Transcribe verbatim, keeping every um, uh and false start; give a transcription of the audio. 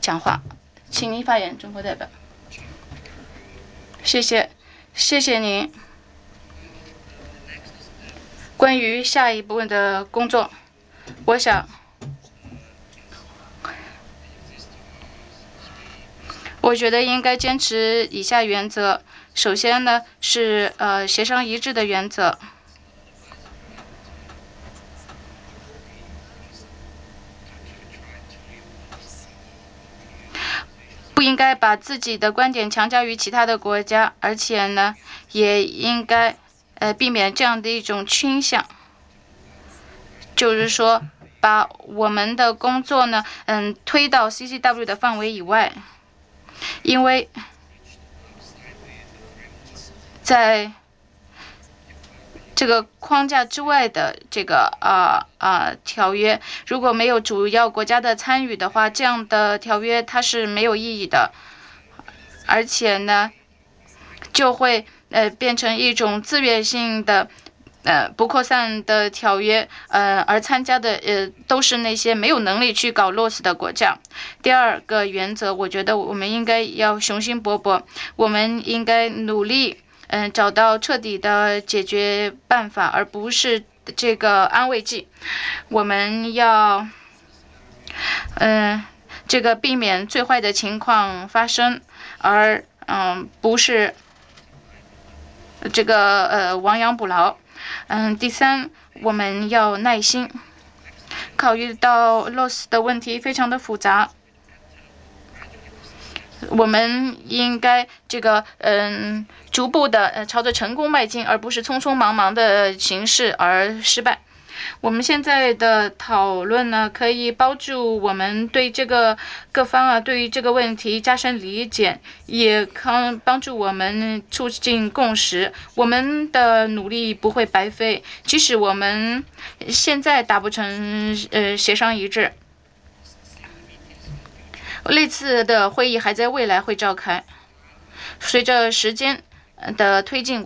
讲话，请您发言，中国代表。谢谢，谢谢您。关于下一步的工作，我想，我觉得应该坚持以下原则。首先呢，是呃协商一致的原则。不应该把自己的观点强加于其他的国家，而且呢，也应该呃避免这样的一种倾向，就是说把我们的工作呢，嗯，推到 C C W 的范围以外，因为在这个框架之外的这个啊啊条约，如果没有主要国家的参与的话，这样的条约它是没有意义的，而且呢，就会呃变成一种自愿性的呃不扩散的条约，呃而参加的呃都是那些没有能力去搞 L O S 的国家。第二个原则，我觉得我们应该要雄心勃勃，我们应该努力。嗯，找到彻底的解决办法，而不是这个安慰剂。我们要，嗯，这个避免最坏的情况发生，而嗯，不是这个呃亡羊补牢。嗯，第三，我们要耐心。考虑到 L O S 的问题非常的复杂。我们应该这个嗯，逐步的呃朝着成功迈进，而不是匆匆忙忙的形式而失败。我们现在的讨论呢，可以帮助我们对这个各方啊，对于这个问题加深理解，也可帮助我们促进共识。我们的努力不会白费，即使我们现在达不成呃协商一致。类似的会议还在未来会召开。随着时间的推进。